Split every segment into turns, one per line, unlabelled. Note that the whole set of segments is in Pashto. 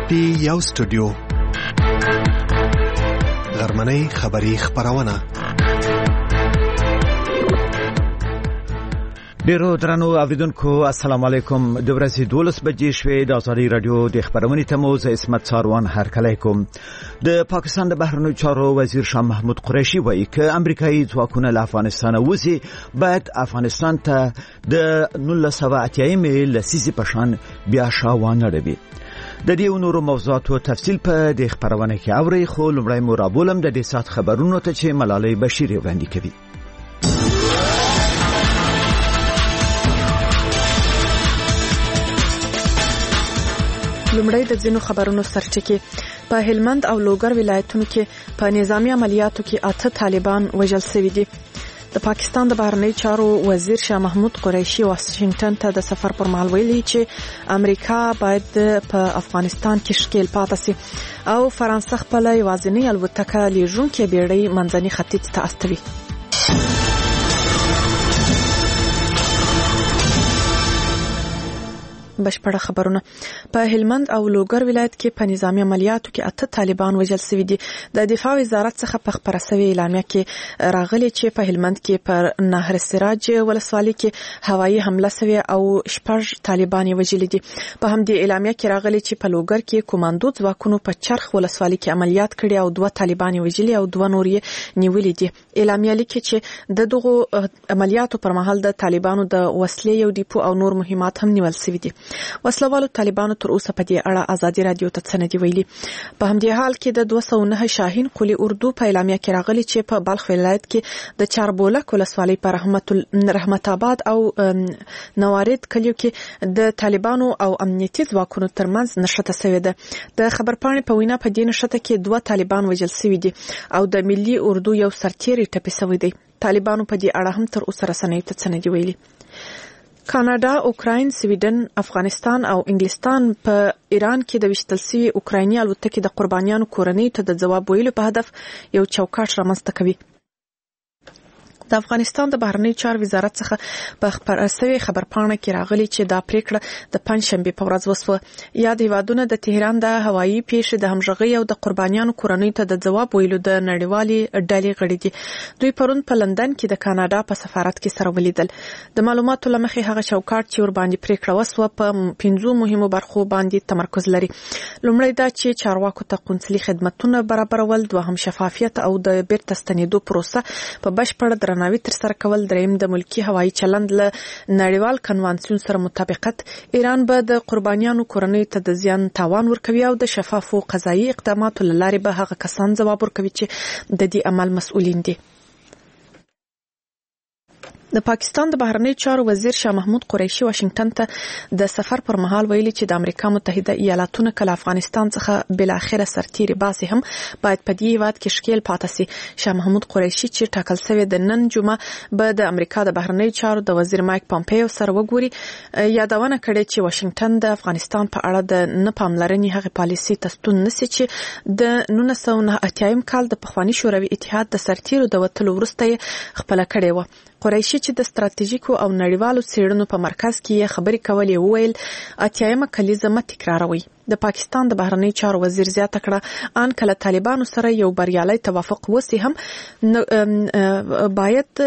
پی یو سټوډیو غرمنۍ خبری خبرونه.
ډیرو درنو اوریدونکو السلام علیکم. د ورځې 12 بجې شوې د ازادي رادیو د خبرونې تموز اسمت ساروان هرکلی کوم. د پاکستان د بهرنیو چارو وزیر شاه محمود قریشي وایي چې امریکایي ځواکونه له افغانستان وځي باید افغانستان ته د 1980 لسیزې په شان بیا شاوانه ربي. د دې نورو موضوعاتو تفصیل په د خبرونه کې اوري، خو لومړی مو رابولم د دې سات خبرونو ته چې ملالۍ بشیر وړاندې کوي.
لومړی د ځینو خبرونو سرچکه. په هلمند او لوګر ولایتونو کې په نظامی عملیاتو کې 8 طالبان وژل شوي دي. د پاکستان د بهرنیو چارو وزیر شاه محمود قریشي واشنگټن ته د سفر پر مهال ویلي چې امریکا باید په افغانستان کې ښکیل پاتې شي او فرانسه خپل یوازینی الوتکه لیږونکې بیړۍ منځني ختیځ ته استوي. بشپړه خبرونه. په هلمند او لوګر ولایت کې په نظامی عملیاتو کې 8 طالبان وژل شوي دي. د دفاع وزارت څخه په خبره شوې اعلامیه کې راغلي چې په هلمند کې پر نهر سراج ولسوالۍ کې هوایي حمله شوې او 6 طالبان وژل دي. په همدې اعلامیه کې راغلي چې په لوګر کې کمانډو ځواکونو په چرخ ولسوالۍ کې عملیات کړي او 2 طالبان وژل او 2 نور یې نیولي دي. اعلامیه لیکي چې د دغه عملیاتو پر مهال د طالبانو د وسلې یو ډیپو او نور مهمات هم نیول شوي دي. وسلوالو طالبانو تر اوسه په دې اړه ازادي رادیو ته څه نه دی ویلي. په همدې حال کې د 209 شاهین قلی اردو په اعلامیه کې راغلي چې په بلخ ولایت کې د چاربولک ولسوالۍ په رحمت آباد او نوارد کلیو کې د طالبانو او امنیتي ځواکونو ترمنځ نښته شوې ده. د خبرپاڼې په وینا په دې نښته کې 2 طالبان وژل شوي دي او د ملي اردو یو سرتیری ټپي شوی دی. طالبانو په دې اړه هم تر اوسه رسنیو ته څه نه دی ویلي. کاناډا، اوکراین، سویډن، افغانستان او انګلستان په ایران کې د وشتل شوي اوکرایني الوتکې د قربانیانو کورنۍ ته د ځواب ویلو په هدف یو چوکاټ رامنځته کوي. د افغانستان د بهرنیو چارو وزارت څخه په خبره شوې خبرپاڼه کې راغلي چې دا پریکړه د پنځشنبه په ورځ وسوه. یاد هیوادونه د تهران د هوایي پیښې د همغږي او د قربانیانو کورنۍ ته د ځواب ویلو د نړیوالې ډلې غړي دي. دوی پرون په لندن کې د کاناډا په سفارت کې سره ولیدل. د معلوماتو لمخې هغه چوکاټ چې ور باندې پریکړه وسوه په 5 مهمو برخو باندې تمرکز لري. لومړی دا چې چارواکو ته قونسلي خدماتونه برابرول، دوهم شفافیت او د بیرته ستنېدو پروسه په بشپړ نوی تر سره کول، دریم د ملکی هوایي چلند له نړیوال کنوانسیون سره مطابقت، ایران به د قربانیانو کورنۍ ته د زیان تاوان ورکوي او د شفافو قضایي اقداماتو لارې به هغه کسان ځواب ورکوي چې د دې عمل مسؤلین دي. د پاکستان د بهرنیو چارو وزیر شاه محمود قریشي واشنگټن ته د سفر پر مهال ویلي چې د امریکا متحده ایالاتونو کله افغانستان څخه بل اخره سرتیری باسي هم باید په دې وخت کې ښکیل پاتې شي. شاه محمود قریشي چې ټاکل شوی د نن جمعه به د امریکا د بهرنیو چارو د وزیر مایک پامپیو سره وګوري، یادونه کړې چې واشنگټن د افغانستان په اړه د نه پاملرنې هغه پالیسي تستون نشي چې د 1980 کال د پخوانی شوروي اتحاد د سرتیرو د وټلو وروسته خپل کړي و. قریشي چې د ستراتیژیکو او نړیوالو څېړنو په مرکز کې خبرې کولې وویل 80مه کلیزه مه تکراروي. د پاکستان د بهرنیو چارو وزیر زیاته کړه ان کله طالبانو سره یو بریالي توافق وسی هم باید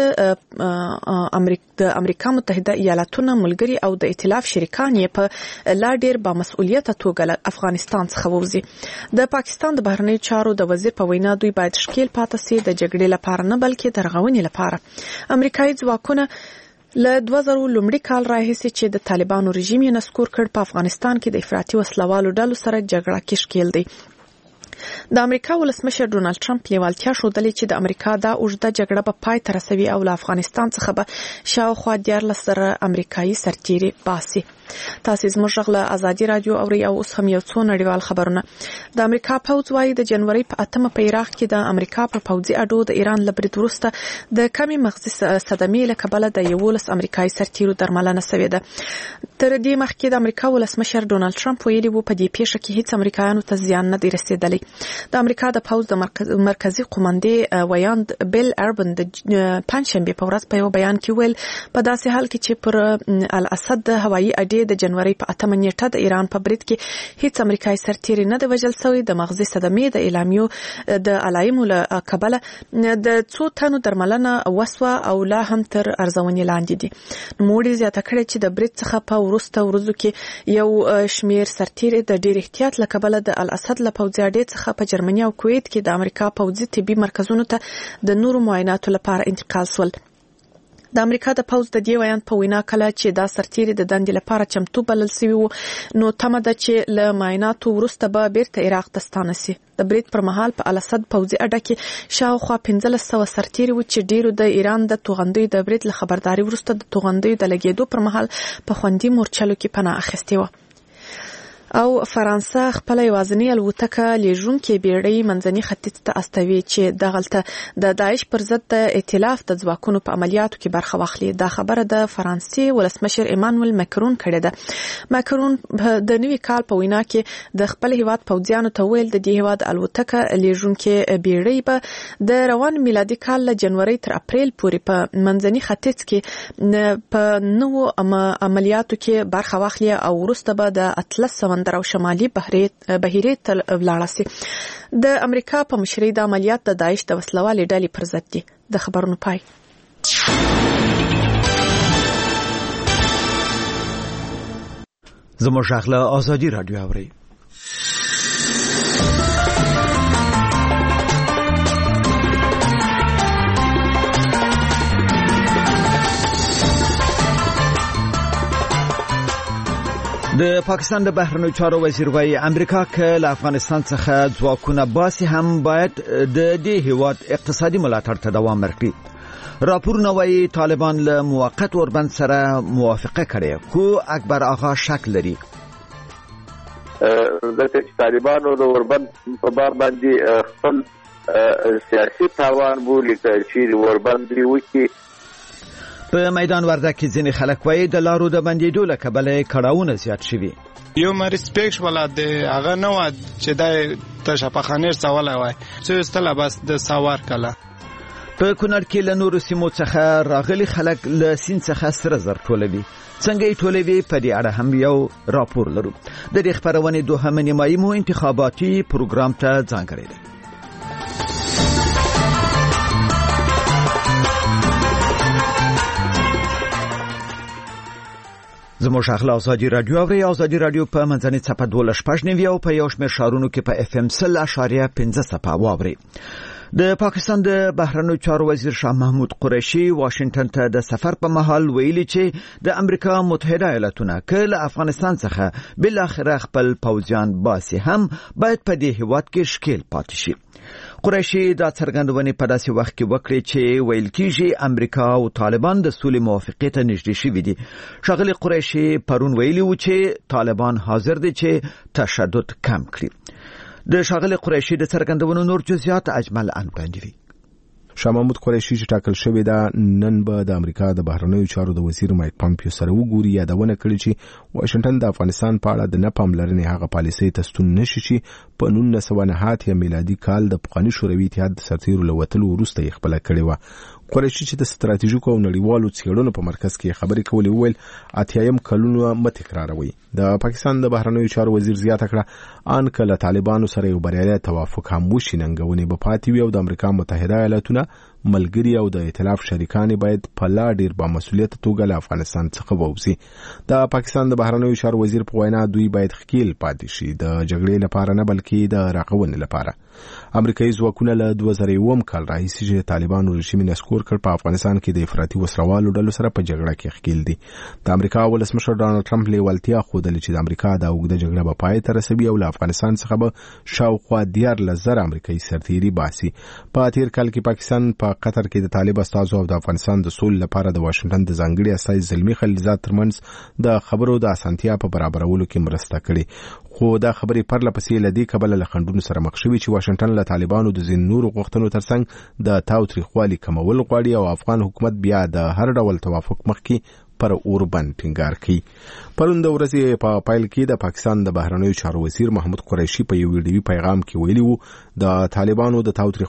د امریکا متحده ایالاتونو ملګری او د ائتلاف شریکان یې په لا ډیر با مسؤلیت توګه افغانستان څخه ووزي. د پاکستان د بهرنیو چارو د وزیر په وینا دوی باید ښکیل پاتې شي د جګړې لپاره نه بلکې د رغونې لپاره. امریکایي ځواکونه له 2000 لومړي کال راهیسې چې د طالبانو رژیم یې نسکور کړ په افغانستان کې د افراطي وسلوالو ډلو سره جګړه کې ښکیل دی. د امریکا ولسمشر ډونالد ټرمپ لیوالتیا ښودلې چې د امریکا دا اوږده جګړه به پای ته رسوي او له افغانستان څخه به شاوخوا 14 امریکایي سرتیري باسي. تاسو زموږ غږ له ازادي رادیو اوري او اوس هم یو څو نړیوال خبرونه. د امریکا پوځ وايي د جنوري په 8مه په عراق کې د امریکا پر پوځي اډو د ایران له برید وروسته د کمې مغزي صدمې له کبله د 11 امریکایي سرتیرو درملنه شوې ده. تر دې مخکې د امریکا ولسمشر ډونالد ټرمپ ویلي و په دې پیښه کې هیڅ امریکایانو ته زیان نه دی رسیدلی. د امریکا د پوز د مرکزی قوماندې ویاند بیل اربن د پنځشنبه په ورځ په یو بیان کې ویل په داسې حال کې چې پر الاسد د هوایي اډې د جنوري په 8 نیټه د ایران په برید کې هیڅ امریکایي سرتیری نه د وژل شوی د مغزي صدمې د اعلامیو د علایمو له کبله د څو تنو درملنه وسوه او لا هم تر ارزونې لاندې دي. نوموړي زیاته کړې چې د برید څخه په وروسته ورځو کې یو شمیر سرتیری د ډیر احتیاط له کبله د الاسد له پوځي اډې څخه په جرمني او کویت کې د امریکا پوځي طبي مرکزونو ته د نورو معایناتو لپاره انتقال شول. د امریکا د پوز د دی ویان په وینا کله چې دا سرتیری د دندې لپاره چمتو بلل شوی وو نو تمه ده چې له معایناتو وروسته به بیرته عراق ته ستانه شي. د برید پر مهال په الاسد پوځي اډه کې شاوخوا 1500 سرتیری وو چې ډیرو د ایران د توغندیو د برید له خبرداري وروسته د توغندیو د لګیدو پر مهال په خوندي مورچلو کې پناه اخیستي وو. او فرانسه خپل یوازنی الوتکه لیژونکې بیړۍ منځني ختیځ ته استوي چې دغلته د داعش پر ضد د ائتلاف د ځواکونو په عملیاتو کې برخه واخلي. دا خبره د فرانسې ولسمشر ایمانوئل ماکرون کړې ده. ماکرون د نوي کال په وینا کې د خپل هیواد پوځیانو ته ویل د دې هیواد الوتکه لیژونکې بیړۍ به د روان میلادي کال له جنوري تر اپریل پورې په منځني ختیځ کې په نوو عملیاتو کې برخه واخلي او وروسته به د اطلس او شمالي بحیرې ته ولاړ شي. د امریکا په مشرۍ د عملیات د داعش د وسلوالې ډلې پر ضد دي. د خبرونو پای.
زموږ غږ آزادي رادیو اوري. د پاکستان د بهرنیو چارو وزیر وايي امریکا که له افغانستان څخه ځواکونه باسي هم باید د دې هیواد اقتصادي ملاتړ ته دوام ورکړي. راپورونه وايي طالبان له موقت اوربند سره موافقه کړې خو اکبر آغا شک لري.
د طالبانو د اوربند په باب باندې خپل سیاسي تاوان بولي چې اوربند وکړي.
په میدان وردګ کې ځینې خلک وایي د لارو د بندېدو له کبله کړاوونه زیات شوي.
یو ریسپیکټ ولا د هغه نه و چې د تشپخانیر سواله وای چې استله بس د ساوار کله.
په کونړ کې له نورو سیمو څخه راغلي خلک له سین څخه سره زر ټولوي. څنګه یې ټولوي په دې اړه هم یو راپور لرو. د دې خبرونې دوهمه نیمایي مو انتخاباتي پروګرام ته ځانګړی دی. زموږ غږ آزادي رادیو اوري. آزادي رادیو په منځنۍ څپه 12.9 او په یو شمېر ښارونو کې په FM 0.5 څپه واوري. د پاکستان د بهرنیو چارو وزیر شاه محمود قریشي واشنگټن ته د سفر په مهال ویلي چې د امریکا متحده ایالاتونه که له افغانستان څخه بل اخر خپل پوځیان باسي هم باید په دې هیواد کې شکیل پاتې شي. قریشي دا څرګندونې په داسې وخت کې وکړې چې ویل کېږي امریکا او طالبان د سولې موافقې ته نږدې شوي دي. ښاغلي قریشي پرون ویلي و چې طالبان حاضر دي چې تشدد کم کړي. د ښاغلي قریشي د څرګندونو نور جزئیات اجمل انبندوي.
شاه محمود قریشي چې ټاکل شوی دا نن به د امریکا د بهرنیو چارو د وزیر مایک پامپیو سره وګوري. یادونه کړې چې واشنگټن د افغانستان په اړه د نه پاملرنې هغه پالیسۍ ته ستون نشي چې په 1909 میلادي کال د پخواني شوروي اتحاد د سرتیرو له وتلو وروسته یې خپله کړې وه. قریشي چې د ستراتیژیکو او نړیوالو څېړنو په مرکز کې خبرې کولې وویل 80م کلونه مه تکراروي. د پاکستان د بهرنیو چارو وزیر زیاته کړه ان که له طالبانو سره یو بریالی توافق هم وشي ننګونې به پاتې وي او د امریکا متحده ایالاتونه ملګری او د ائتلاف شریکان باید په لا ډیر با مسؤلیت توګه له افغانستان څخه ووځي. د پاکستان د بهرنیو چارو وزیر په وینا دوی باید ښکیل پاتې شي د جګړې لپاره نه بلکې د راغونې لپاره. امریکایي ځواکونه له 2001 کال راهیسې چې طالبانو رژیم نسکور کړ په افغانستان کې د افراطي وسروالو ډلو سره په جګړه کې ښکیل دي. د امریکا ولسمشر ډانلډ ټرمپ لیوالتیا ښودلې چې د امریکا د اوږده جګړه به پای ته رسوي او له افغانستان څخه به شاوخوا 14,000 امریکایي سرتیري باسي. په تیر کال کې پاکستان په قطر کې د طالب استازو او د افغانستان د سولې لپاره د واشنگټن د ځانګړي استازي زلمي خلیلزاد ترمنځ د خبرو د اسانتیا په برابرولو کې مرسته کړې. خو دا خبرې پرله پسې لدی کبل له خندونو سره مخ شوي چې واشنگټن له طالبانو د ځین نورو غوښتنو ترڅنګ د تاوتریخوالي کمول غواړي او افغان حکومت بیا د هر ډول توافق مخکې پر اوربند ټینګار کړي. پرون د ورځې په پایل کې د پاکستان د بهرنیو چارو وزیر محمود قریشي په یو ویډیوي پیغام کې ویلي وو د طالبانو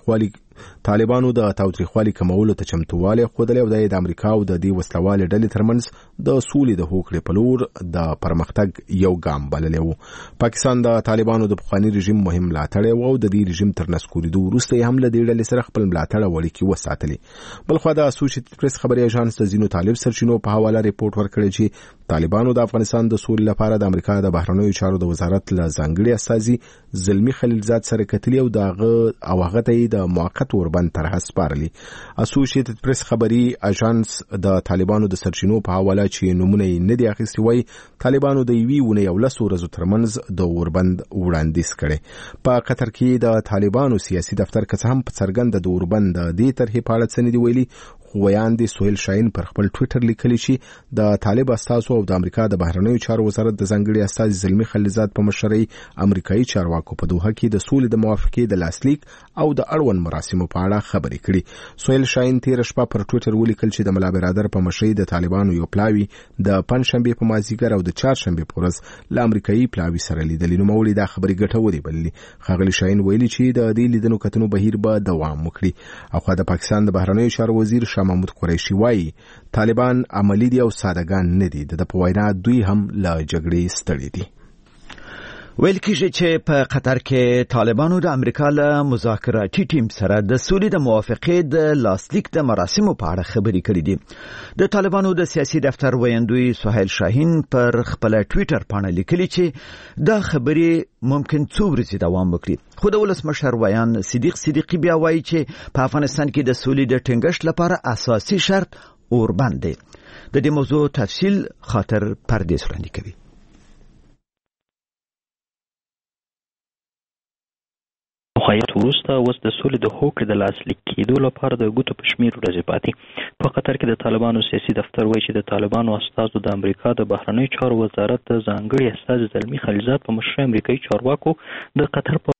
د تاوتریخوالي کمولو ته چمتووالی ښودلی او د امریکا او د دې وسلوالې ډلې ترمنځ د سولې د هوکړې په لور د پرمختګ یو ګام بللی وو. پاکستان د طالبانو د پخواني رژیم مهم ملاتړی و او د دې رژیم تر نسکورېدو وروسته یې هم له دې ډلې سره خپل ملاتړ او اړیکې وساتلې. بلخوا د اسوسییټډ پریس خبري اژانس د ځینو طالب سرچینو په حواله ریپورټ ورکړی چې طالبانو د افغانستان د سولې لپاره د امریکا د بهرنیو چارو د وزارت له ځانګړي استازي زلمی خلیلزاد سره کتلي او هغه ته د موقت اوربند طرحه سپارلي. اسوسییټډ پریس خبري اژانس د طالبانو د سرچینو په حواله چې نمونه یې نه دی اخیستي وایي طالبانو د یوې ونې او 10 ورځو ترمنځ د اوربند وړاندیز کړی. په قطر کې د طالبانو سیاسي دفتر که هم په څرګنده د اوربند د دې طرحې په اړه څه نه دی ویلي. ویاندې سهیل شاهین پر خپل ټویټر لیکلي چې د طالب استازو او د امریکا د بهرنیو چارو وزارت د ځانګړي استازي زلمی خلیلزاد په مشرۍ امریکایي چارواکو په دوحه کې د سولې د موافقې د لاسلیک او د اړوند مراسمو په اړه خبرې کړي. سهیل شاهین تیر شپه پر ټویټر ولیکل چې د ملا برادر په مشرۍ د طالبانو یو پلاوی د پنځشنبه په مازیګر او د چهارشنبه په ورځ له امریکایي پلاوی سره لیدل. نو مولي دا خبرې ګټورې بللي. ښاغلي شاهین ویلي چې د دې لیدنو کتنو بهیر به دوام وکړي. او خو د پاکستان د بهرنیو چارو وزیر شاه محمود قریشي وایي طالبان عملی دي او سادهګان نه دي. د په وینا دوی هم له جګړې ستړي دي.
ویل کېږي چې په قطر کې طالبانو د امریکا له مذاکراتي ټیم سره د سولې د موافقې د لاسلیک د مراسمو په اړه خبرې کړې دي. د طالبانو د سیاسي دفتر ویاندوی سهیل شاهین پر خپل ټویټر باندې لیکلي چې دا خبرې ممکن څو ورځې دوام وکړي. خو د ولسمشر ویان صدیق صدیقی بیا وایي چې په افغانستان کې د سولې د ټینګښت لپاره اساسي شرط اوربند دی. د دې موضوع تفصیل خاطر پردیس وړاندې کوي.
خایت وروسته اوس د سولې د هوکړې د لاسلیک کېدو لپاره د ګوتو په شمېر ورځې پاتې. په قطر کې د طالبانو سیاسي دفتر وایي چې د طالبانو استازو د امریکا د بهرنیو چارو وزارت د ځانګړي استازي زلمی خلیلزاد په مشرۍ امریکایي چارواکو د قطر په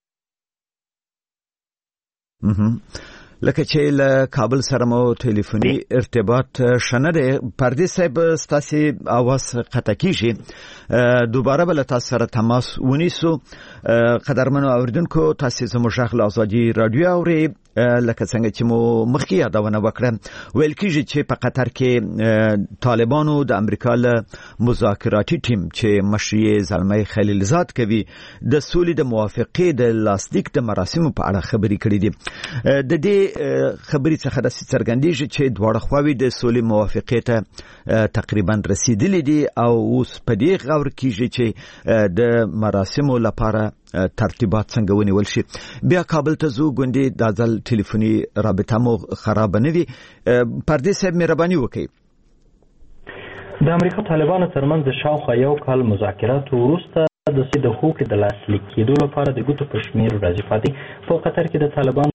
لکه چې له کابل سره مو ټلیفوني ارتباط شنه دی. پردیس صاحب ستاسو اواز قطع کیږي. دوباره بل تاسو سره تماس ونیسو. قدرمنو اوریدونکو تاسو زموږ غږ له ازادي رادیو اوري. لکه څنګه چې مو مخکې یادونه وکړه ویل کېږي چې په قطر کې طالبانو د امریکا له مذاکراتي ټیم چې مشري زلمی خلیلزاد کوي د سولې د موافقې د لاسلیک د مراسمو په اړه خبرې کړې دي. د دې خبرې څخه د څرګندېږي چې دواړه خواوې د سولې موافقې ته تقریبا رسیدلې دي او اوس په دې غور کېږي چې د مراسمو لپاره ترتیبات څنګه ونیول شي. بیا کابل ته زو غونډې د ځل ټلیفوني رابطه مو خراب نه وي. پردیس صاحب مهرباني وکړئ.
د امریکا طالبانو ترمنځ د شاوخوا یو کال مذاکراتو وروسته د سولې د هوکړې د لاسلیک کېدو لپاره د ګوتو په شمېر ورځې پاتې. په قطر کې د طالبانو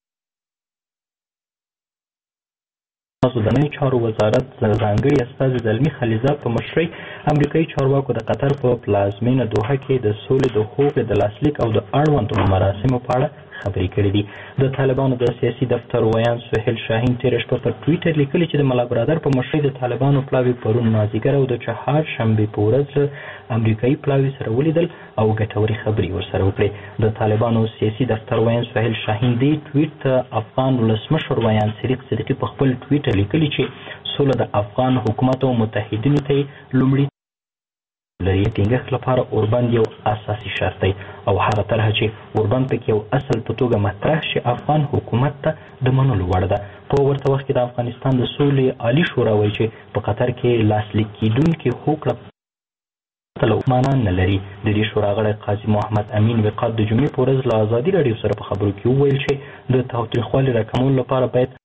د بهرنیو چارو وزارت ځانګړي استازي زلمی خلیلزاد په مشرۍ امریکایي چارواکو د قطر په پلازمینه دوحه کې د سولې د هوکړې د لاسلیک او د اړوندو مراسمو په اړه خبرې کړې دي. د طالبانو د سیاسي دفتر ویان سهیل شاهین تیر شپه پر ټویټر لیکلي چې د ملا برادر په مشرۍ د طالبانو پلاوی پرون مازیګر او د چهارشنبې په ورځ امریکایي پلاوی سره ولیدل او ګټورې خبرې ورسره وکړې. د طالبانو سیاسي دفتر ویان سهیل شاهین دې ټویټ ته افغان ولسمشر ویان صدیق صدیقی په خپل ټویټر لیکلي چې سوله د افغان حکومت او متحدینو ته لومړی لري ټینګښت لپاره اوربند یو اساسي شرط دی او هغه طرحه چې اوربند پکې یو اصل په توګه مطرح شي افغان حکومت ته د منلو وړ ده. په ورته وخت کې د افغانستان د سولې عالی شورا وایي چې په قطر کې لاسلیک کېدونکې هوکړه له معنا نه لري. د دې شورا غړی قاضي محمد امین وقاد د جمعې په ورځ له ازادي راډیو سره په خبرو کې وویل چې د تاوتریخوالي راکمولو لپاره باید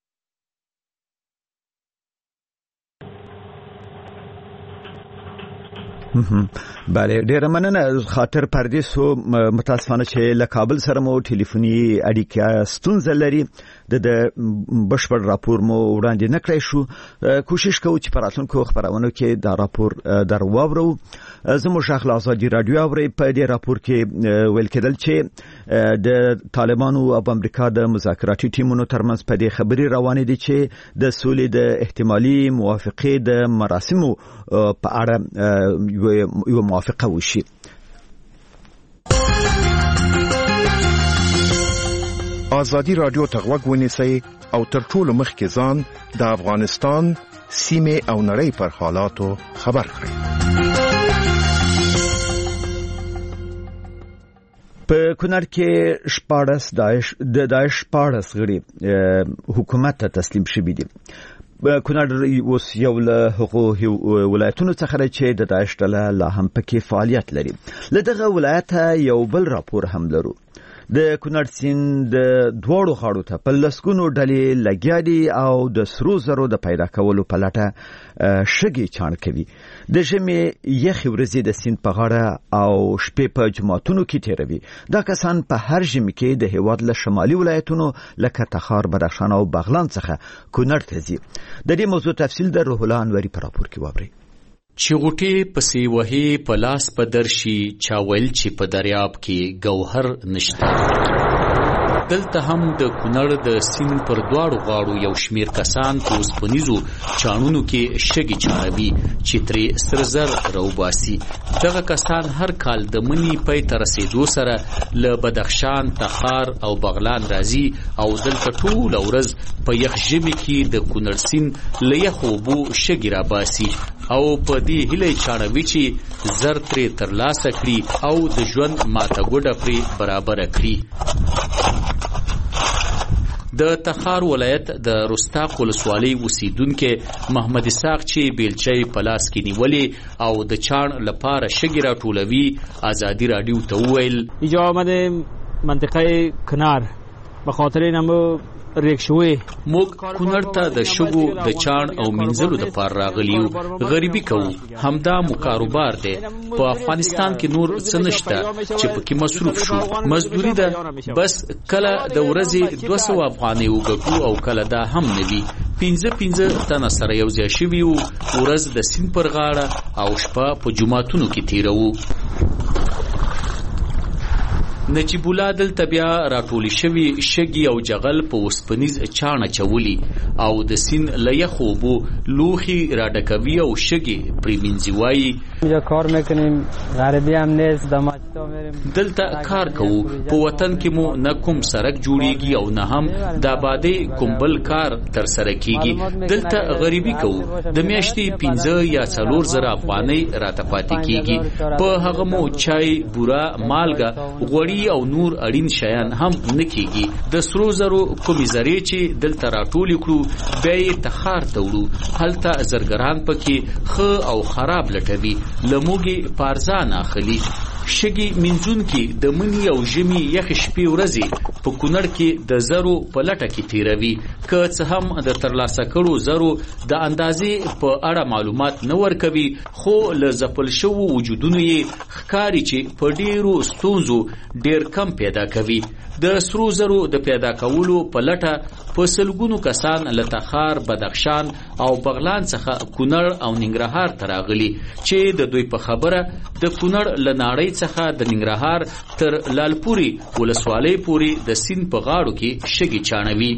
بله ډیره مننه. خاطر پردیسو متاسفانه چې له کابل سره مو ټلیفوني اړیکه ستونزه لري. د بشپړ راپور مو وړاندې نه کړی شو. کوشش کوو چې په راتلونکو خبرونو کې دا راپور در واورو. زموږ شیخ آزادي رادیو اوري په دې راپور کې ویل کېدل چې د طالبانو او امریکا د مذاکراتي ټیمونو ترمنځ په دې خبري روانې دي چې د سولې د احتمالي موافقې د مراسمو په اړه یو موافقه وشي.
آزادی رادیو ته غوږ ونیسئ او تر ټولو مخکې ځان د افغانستان سیمه او نړۍ پر حالاتو خبر کړئ.
په کونړ کې 14 د داعش 14 غړي حکومت ته تسلیم شوي دي. کونړ اوس یو له هغو ولایتونو څخه چې د داعش ډله لا هم پکې فعالیت لري. له دغه ولایت یو بل راپور هم لرو. د کونړ سیند د دوړو غاړو ته په لسګونو ډلې لګیا دي او د سرو زرو د پیدا کولو په لټه شګې چاڼ کوي. د ژمي یخې ورځې د سیند په غاړه او شپې په جوماتونو کې تیروي. دا کسان په هر ژمي کې د هیواد له شمالي ولایتونو لکه تخار، بدخشان او بغلان څخه کونړ ته ځي. د دې موضوع تفصیل د روح الله انوري په راپور کې واورئ.
چې غوټې پسې وهي په لاس په درشي چاول چې په دریاب کې گوهر نشته. دلته هم د کونړ د سیند پر دواړو غاړو یو شمیر کسان په اوسپنیزو چاڼونو کې شګې چاڼوي چې ترې سره زر راوباسي. دغه کسان هر کال د مني پای ته رسېدو سره له بدخشان، تخار او بغلان راځي او دلته ټوله ورځ په یخ ژمي کې د کونړ سیند له یخو اوبو شګې راباسي او په دې هیله چاڼوي چې زر ترې ترلاسه کړي او د ژوند ماته ګوډه پرې برابره کړي. د تخار ولایت د رستاق ولسوالۍ اوسیدونکو محمد اسحاق چې بیلچې په لاس کې نیولې او د چاڼ لپاره شګې راټولوي آزادي رادیو ته وویل
اینجا آمدیم منطقه کنار به خاطر اینم ریکشوي
موږ کونړ ته د شګو د چاڼ او منځلو د پار راغلیو. غریبي کوو، همدا مو کاروبار دی. په افغانستان کې نور څه نشته چې پکې مصروف شو. مزدوري ده، بس کله د ورځې 200 افغانۍ وګټو او کله دا هم نه وي. 15 تنه سره یو ځای شوي وو، ورځ د سیند پر غاړه او شپه په جوماتونو کې تیروو. نجیب الله دلته بیا راټولې شوي شګې او جغل په اوسپنیز چاڼه چولي او د سیند له یخو اوبو لوښي راډکوي او شګې پرې مینځي. وایي
اینجا کار میکنیم، غریبی هم نیست، دماغتا میریم.
دلته کار کوو، په وطن کې مو نه کوم سړک جوړیږي او نه هم د آبادۍ کوم بل کار تر سره کیږي. دلته غریبي کوو، د میاشتې 15 یا 4 زره افغانۍ راته پاتې کیږي. په هغه مو چای، بوره، مالګه، غوړي او نور اړین شیان هم نکېږي. د سرو زرو کومې زرې چې دلته راټولې کړو بیا یې تخار ته وړو. هلته زرګران پکې ښه او خراب لټوي، له موږ په ارزان اخلي. شګې مینځونکي د مني او ژمي یخې شپې ورځې په کونړ کې د زرو په لټه کې تیروي. که څه هم د ترلاسه کړو زرو د اندازې په اړه معلومات نه ورکوي، خو له ځپل شوو وجودونو یې ښکاري چې په ډیرو ستونزو ډیر کم پیدا کوي. د سرو زرو د پیدا کولو په لټه په سلګونو کسان له تخار، بدخشان او بغلان څخه کونړ او ننګرهار ته راغلي چې د دوی په خبره د کونړ له ناړۍ څخه د ننګرهار تر لالپوري ولسوالۍ پورې د سیند په غاړو کې شګې چاڼوي.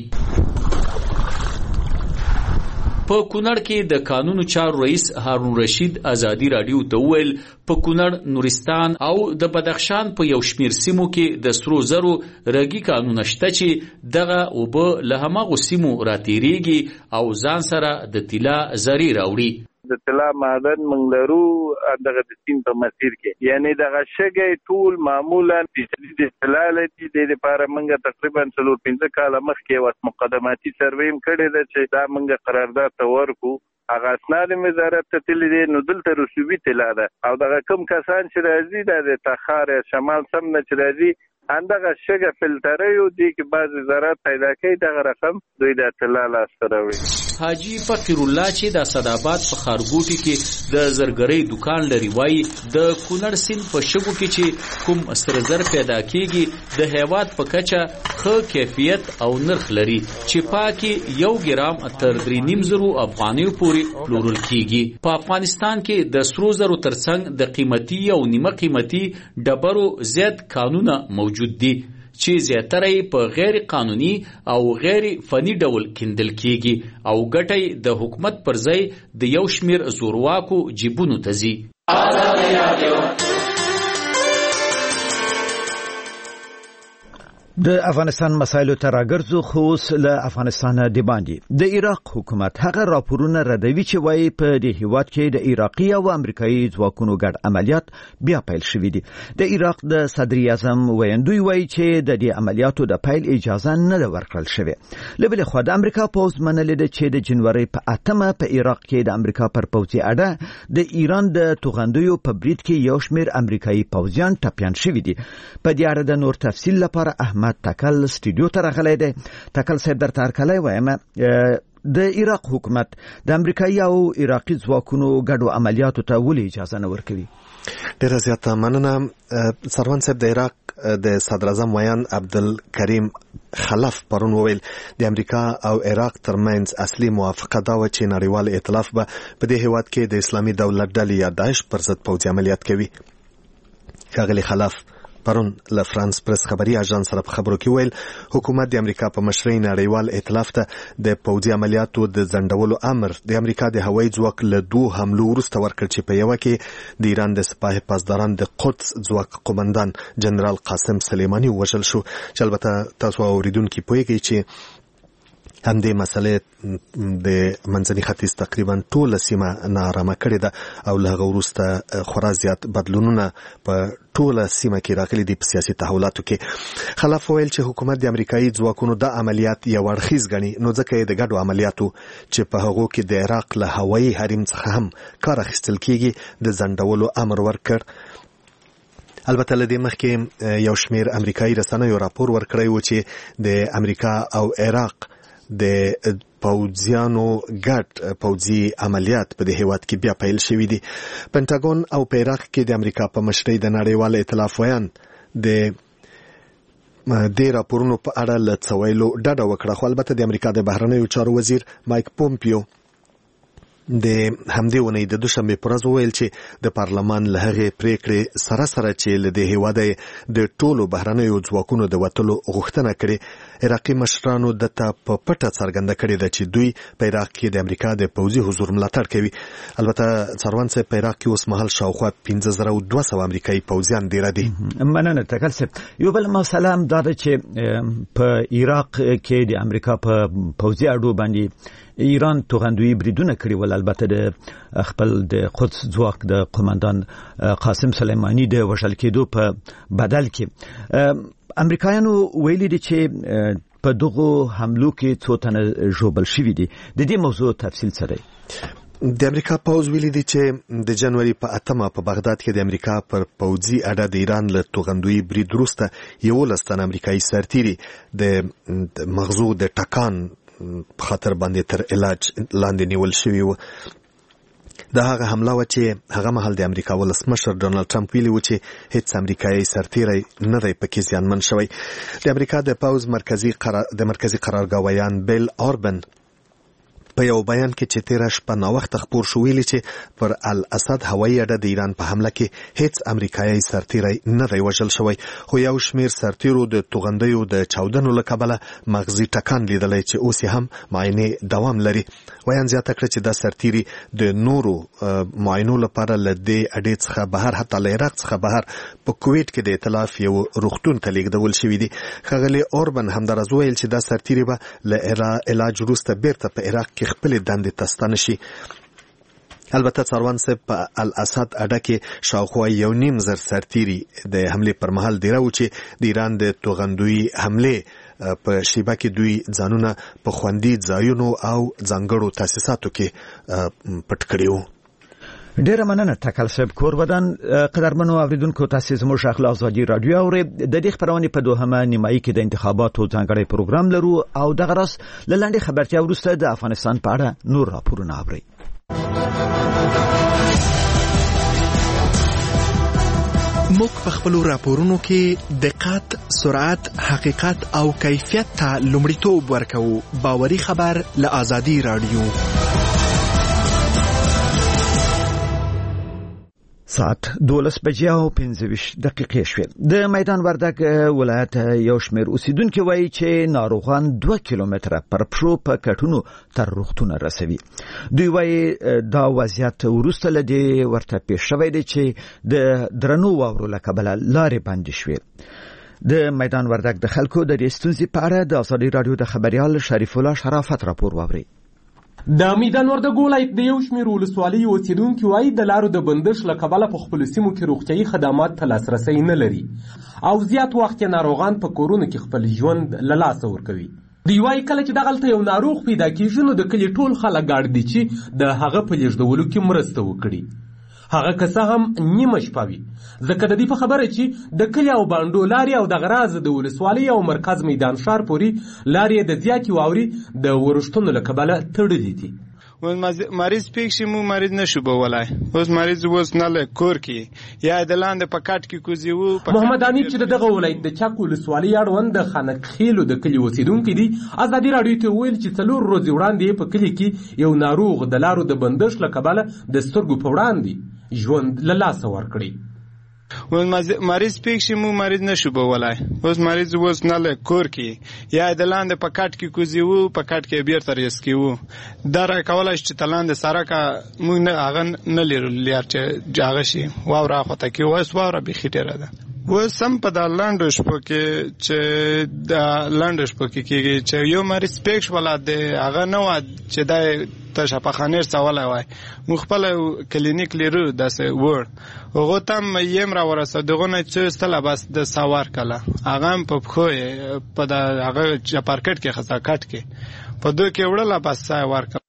په کونړ کې د قانونو چارو رئیس هارون رشید آزادي رادیو ته وویل په کونړ، نورستان او د بدخشان په یو شمیر سیمو کې د سرو زرو رګي قانون شته چې دغه اوبه له هماغو سیمو راتېریږي او ځان سره د طلا زري راوړي.
د طلا معدن موږ لرو دغه د سیند په مسیر کې، یعنی دغه شګې ټول معمولا د طلا لري. د لپاره موږ تقریبا 4-5 کاله مخکې وخت مقدماتي سرویم کړی دی چې دا موږ قرارداد ته ورکو. هغه اسناد وزارت ته تللی دی، نو دلته رسوبي طلا ده او دغه کوم کسان چې راځي د تخار شمال سم نه چې راځي اندغه شګه فلټريو دي کې بعض ضرر پیدا کوي دغه رقم دوی د اطلاع لاستروي.
حاجی فقیر الله چې د اسداباد په خارګوټي کې د زرګرۍ دکان لري وایي د کونړ سیند په شګو کې چې کوم سره زر پیدا کیږي د هیواد په کچه ښه کیفیت او نرخ لري چې پاکي 1 ګرام تر 3.5 افغانیو پورې پلورل کیږي. په افغانستان کې د سرو زرو ترڅنګ د قیمتي او نیمه قیمتي ډبرو زیات قانونه موجود دي چې زیاتره په غیر قانوني او غیر فني ډول کیندل کیږي او ګټي د حکومت پر ځای د یو شمیر زورواکو جیبونو ته ځي.
د افغانستان مسایلو ته راګرځو خو اوس له افغانستان د باندې د عراق حکومت هغه راپورونه ردوي چې وایي په دې هیواد کې د عراقي او امریکایي ځواکونو ګډ عملیات بیا پیل شوي دي. د عراق د صدر اعظم ویندوی وایي چې د دې عملیاتو د پیل اجازه نه ده ورکړل شوې. له بلې خوا د امریکا پوځ منلې ده چې د جنوري په 8 په عراق کې د امریکا پر پوځي اډه د ایران د توغندیو په برید کې یو شمیر امریکایي پوځیان ټپیان شوي دي. په دې اړه د نور تفصیل لپاره احمد تکل سټوډیو ته راغلی دی. تکل صاحب درته هرکلی وایم. د عراق حکومت د امریکایي او عراقي ځواکونو ګډو عملیاتو ته ولې اجازه نه ورکوي؟
ډیره زیاته مننه سروان صاحب. د عراق د صدر اعظم ویان عبدالکریم خلف پرون وویل د امریکا او عراق ترمنځ اصلي موافقه دا و چې نړیوال ائتلاف به په دې هیواد کې د اسلامي دولت ډلې یا داعش پر ضد پوځي عملیات کوي. ښاغلي خلف پرون له فرانس پریس خبري اژانس سره په خبرو کې ویل حکومت د امریکا په مشرۍ نړیوال ائتلاف ته د پوځي عملیاتو د ځنډولو امر د امریکا د هوایي ځواک له 2 حملو وروسته ورکړ چې په یوه کې د ایران د سپاه پاسداران د قدس ځواک قومندان جنرال قاسم سلیماني وژل شو چې البته تاسو اوریدونکو پوهیږئ چې همدې مسلې د منځني ختیځ تقریبا ټوله سیمه نارامه کړې ده او له هغه وروسته خورا زیات بدلونونه په ټوله سیمه کې راغلي دي په سیاسي تحولاتو کې. خلاف ویل چې حکومت د امریکایي ځواکونو د عملیات یو اړخیز ګڼي نو ځکه یې د ګډو عملیاتو چې په هغو کې د عراق له هوایي حریم څخه هم کار اخیستل کیږي د ځنډولو امر ورکړ. البته له دې مخکې یو شمیر امریکایي رسنیو راپور ورکړی و چې د امریکا او عراق د پوځیانو ګډ پوځي عملیات په دې هیواد کې بیا پیل شوي دي. پنټاګون او په عراق کې د امریکا په مشرۍ د نړیوال ائتلاف ویان د راپورونو په اړه له څه ویلو ډډه وکړه. خو البته د امریکا د بهرنیو چارو وزیر مایک پومپیو د همدې ونې د دوشنبه پر ورځ ویل چې د پارلمان له هغې پریکړې سره سره چې له دې هیواده د ټولو بهرنیو ځواکونو د وتلو غوښتنه کړې عراقي مشرانو دته په پټه څرګنده کړې ده چې دوی په عراق کې د امریکا د پوځي حضور ملاتړ کوي. البته څاروان صاحب په عراق کې اوس مهال شاوخوا 15200 امریکایي پوځیان ډیر دي.
مننه تکل صاحب. یو بل مسله هم دا ده چې په عراق کې د امریکا په پوځي اډو باندې ایران توغندوی بریدونه کړي ول. البته د خپل د قدس ځواک د قومندان قاسم سلیمانی د وژل کېدو په بدل کې امریکایانو ویلي دي چې په دغه حملو کې څو تنه ژوبل شوي دي. د دې موضوع تفصیل څه دی؟
د امریکا پوځ ویلي دي چې د جنوري په 8 په بغداد کې د امریکا پر پوځي اډه د ایران له توغندوی برید وروسته 11 تنه امریکایي سرتیري د مغزو د ټکان په خاطر باندې تر علاج لاندې نیول شوي وو. د هغه حمله و چې هغه مهال د امریکا ولسمشر ډونالد ټرمپ ویلي و چې هیڅ امریکایي سرتیری نه دی پکې زیانمن شوی. د امریکا د پوځ مرکزي قرارګاه ویان بیل اوربن په یو بیان کې چې تیر شپه نا وخت خبر شو ویلي چې پر الاسد هوایي اډه د ایران په حمله کې هیڅ امریکایي سرتیری نه دی وژل شوی خو یو شمیر سرتیرو د توغندیو د چاودنو له کبله مغزي ټکان لیدلی چې اوس هم معاینه دوام لري. ویان زیاته کړ چې دا سرتیري د نورو معاینو لپاره له دې اډې څخه بهر حتی له عراق څخه بهر په کویت کې د ائتلاف یو روغتون ته لیږدول شوي دي. ښاغلي اوربن همداراز ویل چې دا سرتیري به له علاج وروسته بیرته په عراق کې خپل دندې تستانه شي. البته څاروان صاحب په الاسد اډه کې شاوخوا 1.5 سرتیري د حمله پر مهال دیره و چې د ایران د توغندوی حمله په شیبه کې دوی ځانونه په خوندي ځایونو او ځانګړو تاسیساتو کې پټ کړي وو.
ډیره مننه ټاکل صاحب کورودان. قدرمنو اوریدونکو تاسو زموږ اخلاق ازادي رادیو اوري د دې خبرونه په دوهمه نیمایي کې د انتخاباتو ځانګړی پروګرام لرو او دغه راس لاندې خبرتیا وروسته د افغانستان په اړه نور راپورونه اوري.
موږ په خپل راپورونو کې دقت، سرعت، حقیقت او کیفیت ته لومړیتوب ورکوو. باوري خبر له ازادي رادیو.
ساعت 12:25 شوې. د میدان وردګ ولایت یو شمېر اوسیدونکو وایي چې ناروغان 2 کیلومتره پر پښو په کټونو تر روغتون رسوي. دوی وایي دا وضعیت وروسته لدی ورته پیښ شوی دی چې د درنو واورو له کبله لارې بندې شوې. د میدان وردګ د خلکو د دې ستونزې په اړه د ازادي رادیو د خبريال شریف الله شرافت راپور واوري.
د میدان وردګ ولایت د یو شمېر ولسوالۍ اوسیدونکي وایي د لارو د بندش له کبله په خپلو سیمو کې روغتیايي خدمات ته لاسرسی نه لري او زیات وخت ناروغان په کورونو کې خپل ژوند له لاسه ورکوي. دوی وایي کله چې دغلته یو ناروغ پیدا کېږي نو د کلي ټول خلک اړ دي چې د هغه په لیږدولو کې مرسته وکړي. هغه کسه هم نیمه شپه وي ځکه د دې په خبره چې د کلي او بانډو لارې او د غراز د ولسوالۍ او مرکز میدان ښار پورې لارې د زیاتې واورې د ورښتونو له کبله تړلې دي.
مریض پیښ شي مو مریض نشو بولای. اوس مریض وس نه له کور کې یا د لاندې په کټ کې کوزي وو.
محمد حنیف چې دغه ولایت د چک ولسوالۍ اړوند د خانق خیلو د کلي اوسیدونکي دي ازادي رادیو ته ویل چې 4 ورځې وړاندې په کلي کې یو ناروغ د لارو د بندش له کبله د سترګو په وړاندې ژوند له لاسه ورکړي.
مریض پیښ شي مو مریض نشو بولای. اوس مریض وس نه له کور کې یا د لاندې په کټ کې کوزي وو په کټ کې بیرته ریسکی وو. دا را کولای چې تلاندې سره کا مونږ نه هغه نه لرو لار چې هغه شي واوره خو ته کې وس واوره به خټره ده. و سم په د لاندې شپو کې چې د لاندې شپو کې کېږي چې یو مریض پیښ ولادت هغه نه و چې د شفاخانه څولای وای. مخبل کلینیک لرو داسې ور هغه تم یم را ورسه دغه نه چې ستله بس د سوار کله هغه په خو په د هغه چپارکټ کې خسا کټ کې په دوه کې وړل بس سوار کله.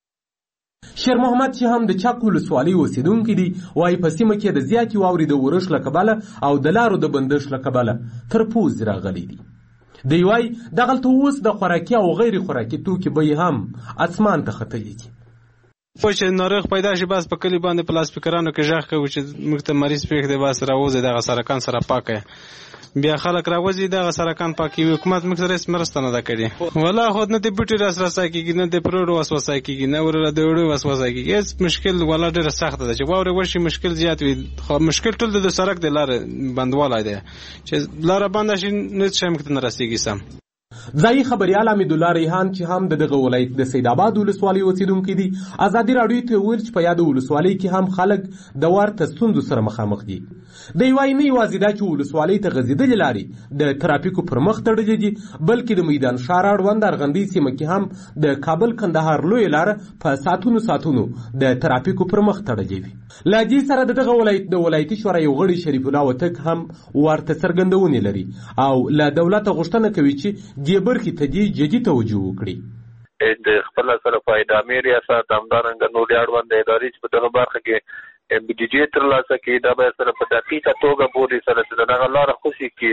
شیر محمد چې هم د چک ولسوالۍ اوسیدونکي دي وایي په سیمه کې د زیاتې واورې د ورش له کبله او د لارو د بندش له کبله تر پوز راغلي دي. دوی وایي دغلته اوس د خوراکي او غیر خوراکي توکي بیې هم اسمان ته ختلي دي.
خو چې ناروغ پیدا شي بس په کلي باندې په لاسپیکرانو کې غږ کوي چې موږ ته مریض پیښ دی بس راوځي دغه سرکان سره پاکه بیا خلک راوځي دغه سرکان پاکي حکومت موږ سره مرسته نه ده کړې. والله خود نه د بوټي راسره کېږي نه د پروړو وسوسه کېږي نه ور د وړو وسوسه کېږي. هیڅ مشکل والله ډېر سخت ده چې واورې ورشي مشکل زیات وي. خو مشکل ټول د سرک د لارې بندواله دی چې لاره بنده شي نه شي موږ ته نه رسېږي سم.
ځایي خبریال حمید الله ریحان چې هم د دغه ولایت د سید آباد ولسوالۍ اوسیدونکي دي ازادي رادیو ته ویل چې په یاد ولسوالۍ کې هم خلک د ورته ستونزو سره مخامخ دي. دوی وایي نه یوازې دا چې ولسوالۍ ته غځېدلې لارې د ترافیکو پر مخ تړلې دي بلکې د میدان ښار اړوند ارغندۍ سیمه کې هم د کابل کندهار لویه لاره په ساعتونو د ترافیکو پر مخ تړلې وي. له دې سره د دغه ولایت د ولایتي شورا یو غړي شریف الله وتک هم ورته څرګندونې لري او له دولته غوښتنه کوي چې دې برخې ته دې جدي توجه وکړي.
د خپل سره په ادامې ریاست همدارنګه نورې اړوند ادارې چې په دغه برخه کې بودیجې ترلاسه کړي دا به سره په دقیقه توګه پورې سره دغه لاره خوشي کړي.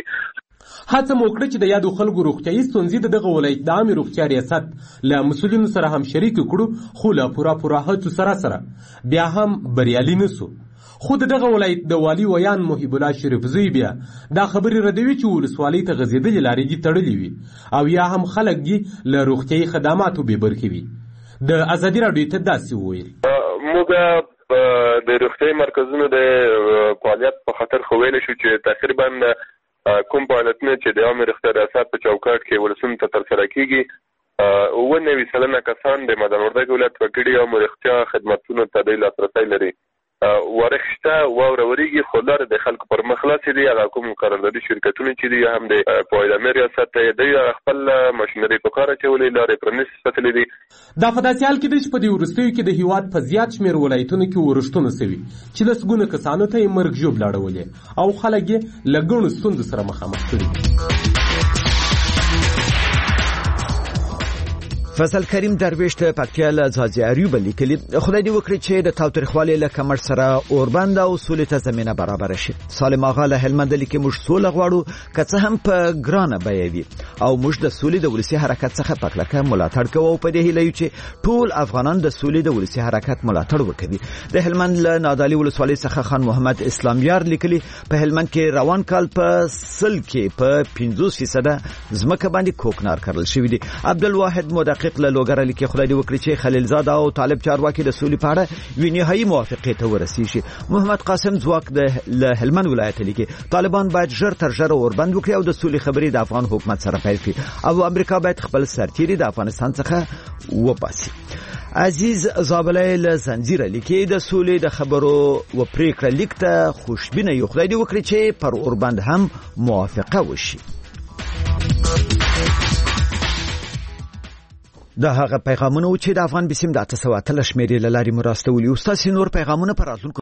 هڅه مو وکړه چې د یادو خلکو روغتیايي ستونزې د دغه ولایت د عامې روغتیا ریاست له مسؤلینو سره هم شریک کړو خو له پوره هڅو سره بیا هم بریالي نه سو. خو دغه ولایت د والي ویان محب الله شریف زوی بیا دا خبرې ردوي چې ولسوالۍ ته غځېدلې لارې دي تړلې وي او یا هم خلک دي له روغتیايي خدماتو بې برخې وي. د ازادي رادیو ته داسې وویل
موږ د روغتیايي مرکزونو د فعالیت په خاطر خو ویلی شو چې تقریبا کوم فعالیتونه چې د عامې روغتیا ریاست په چوکاټ کې ولسونو ته ترسره کیږي 99% کسان د میدان وردګ ولایت وګړي عامې روغتیا خدماتونو ته د لاسرسی لري. ورښته واوره ورېږي خو لارې د خلکو پر مخ خلاصې دي. هغه کوم قراردادي شرکتونه چې دي هم د په ادامې ریاست ته دوی خپل ماشینري په کار اچولې لارې پرانیستې ساتلې دي.
دا په داسې حال کې دی چې په دې وروستیو کې د هېواد په زیات شمېر ولایتونو کې ورښتونه سوي چې لسګونه کسانو ته یې مرګ ژوبله اړولې او خلک یې له ګڼو ستونزو سره مخامخ کړي.
فضل کریم درویش ته پکتیا له ځاځي اریوب لیکلي خدای دې وکړي چې د تاوتریخوالي له کمر سره اوربند او سولې ته زمينه برابر شي. سالم اغا له هلمند لیکي موږ سوله غواړو که څه هم په ګرانه بیاوي او موږ د سولې د ولسی حرکت څخه پکلکه ملاتړ کوو او په دې هیله چې ټول افغانان د سولې د ولسی حرکت ملاتړ وکړي. د هلمند له نادعلي ولسوالۍ څخه خان محمد اسلامیار لیکلي په هلمند کې روان کال په سل کې په 50% ځمکه باندې کوکنار کړل شوی دی. عبدالواحد مدقق له لوګر لیکي خدای دې وکړي چې خلیلزاد او طالب چارواکي د سولې په اړه یو نهایي موافقه ته ورسیږي. محمد قاسم ځواک د هلمند ولایت لیکي طالبان باید ژر تر ژره اوربند وکړي او د سولې خبرې د افغان حکومت سره پیل کړي او امریکا باید خپل سرتیري د افغانستان څخه وباسي. عزیز زابلای له زنجیر لیکي د سولې د خبرو و پریکړه لیک ته خوشبینه یو خدای دې وکړي چې پر اوربند هم موافقه وشي. دا هغه پیغامونه چې د افغان بسم د 800 شمیرې لاري مراستولي او تاسو نور پیغامونه پر راتلونکو